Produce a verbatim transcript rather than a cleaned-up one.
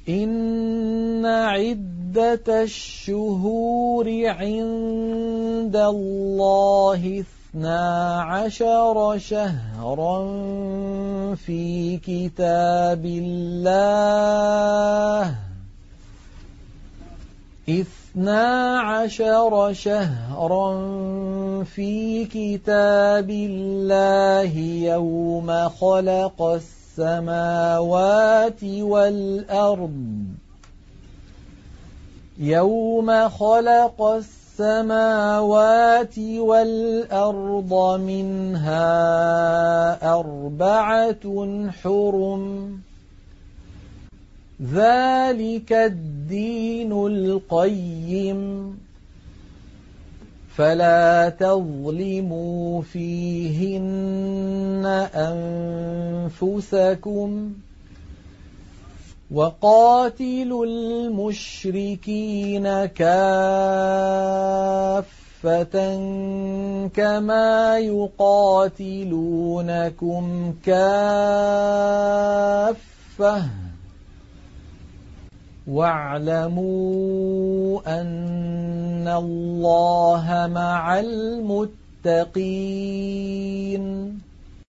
إن عدة الشهور عند الله اثنا عشر شهرا في كتاب الله اثنا عشر شهرا في كتاب الله يوم خلق السماوات والأرض يوم خلق السماوات والأرض منها أربعة حرم ذلك الدين القيم فلا تظلموا فيهن أنفسكم وقاتلوا المشركين كافة كما يقاتلونكم كافة واعلموا أن الله مع المتقين